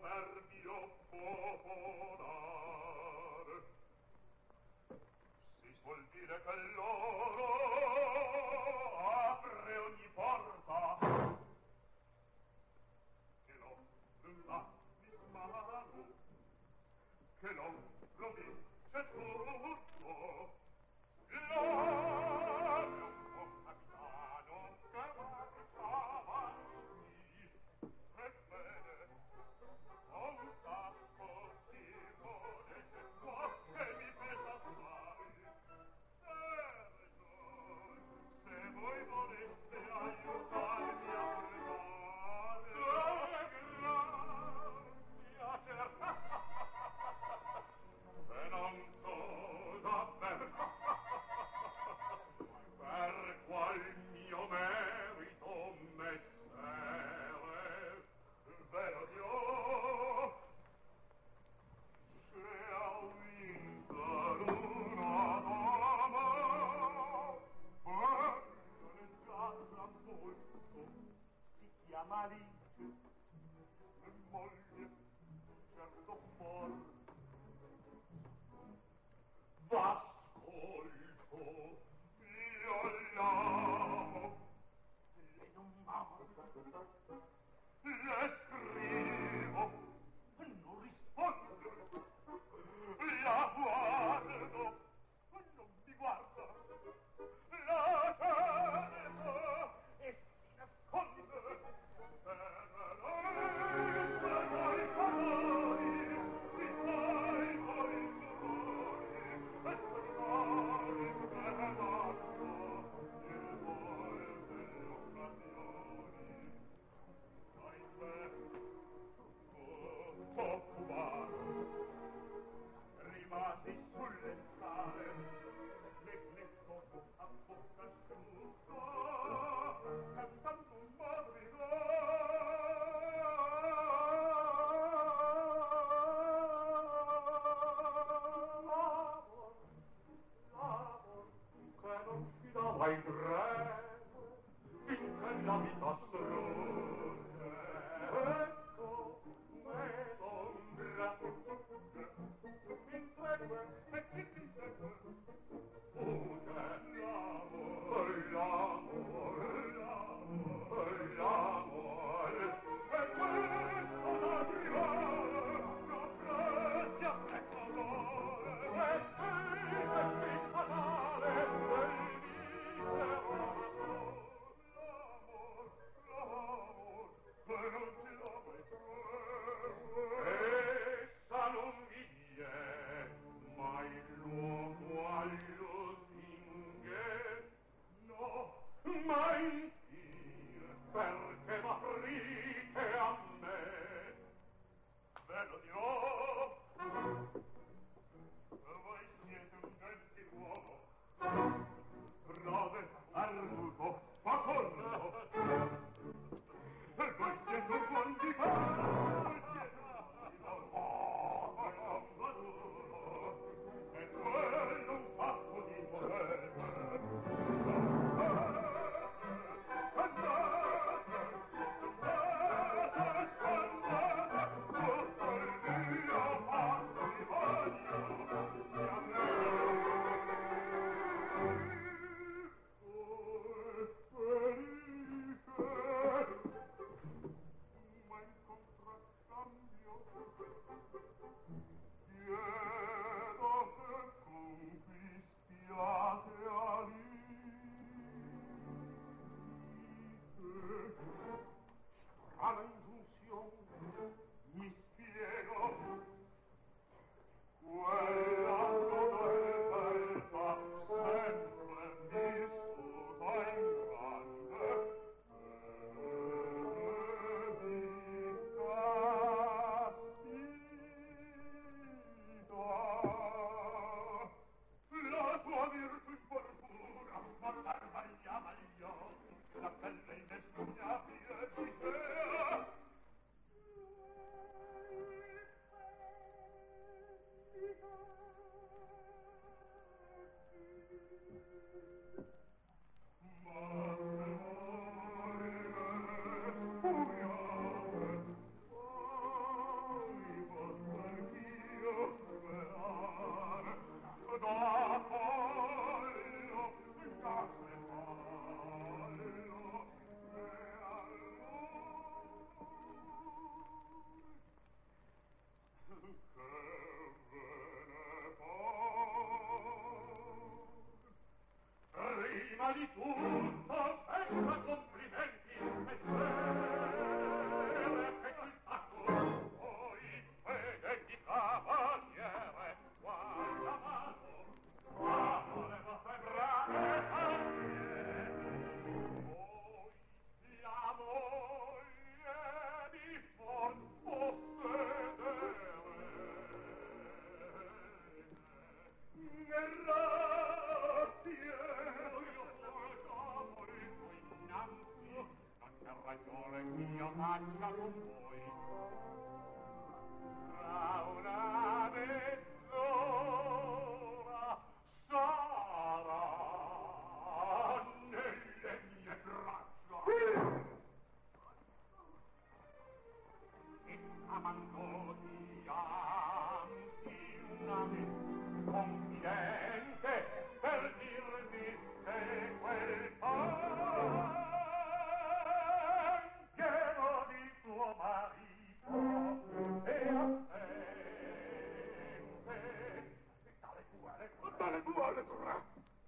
soverbio popolar. Si suol dire che loro apre ogni porta, che lo la dismano, che lo vince tutto. L'ave un po' capitano che marciava così, e vede un sacco di monete, ma che mi pesa assai. Se voi voleste aiutarmi a portare, grazia, e non so davvero per qual mio merito messere, vero Dio, se ha vinto una dama, gareggiata molto, si chiama Alice, e moglie certo forte. V'ascolto, io l'amo, lei non m'ama, le scrivo, non risponde, la guardo, non mi guarda, la cerco e si nasconde, per lei se vuoi favori, ti fai voi furori, e tornare tremando il vol delle occasioni. Ahimè, cubano, rimasi sulle scale, l'effetto a bocca asciutta, cantando un morbido. L'amor, che non si dava in treno, finché la vita strugge. Ecco, un'ombra, insegue, e chi ti insegue? Fugge l'amor, l'amor, l'amor, l'amor, e questo da privare, l'apprezia che colore, e sì, fatale, del misero amor, l'amor, che non si dà mai prego. Essa non vi è mai luogo alle lusinghe, no, mai infine, perché m'aprite a me. Ve lo dirò, voi siete un gentiluomo, brave, arguto, facollo, e voi siete un buon difetto, e quello un fatto di potete. Ma in contraccambio chiedo che conquistiate Alice. Strana ingiunzione, mi spiego, quella fedeltà sempre vissuta in grande la tua virtù infortuna, ma barbagliava gli occhi, la pelle inespugnabile dicea. di tutto senza complimenti e che quel sacco poi fede di cavaliere guarda mano volevo sembrare poi la moglie mi forzo grazie non c'è ragione mia faccia con voi tra una mezz'ora sarà nelle mie braccia e amando dianzi una confidente per dirmi che quel angelo di tuo marito è assente. E tale tua lettura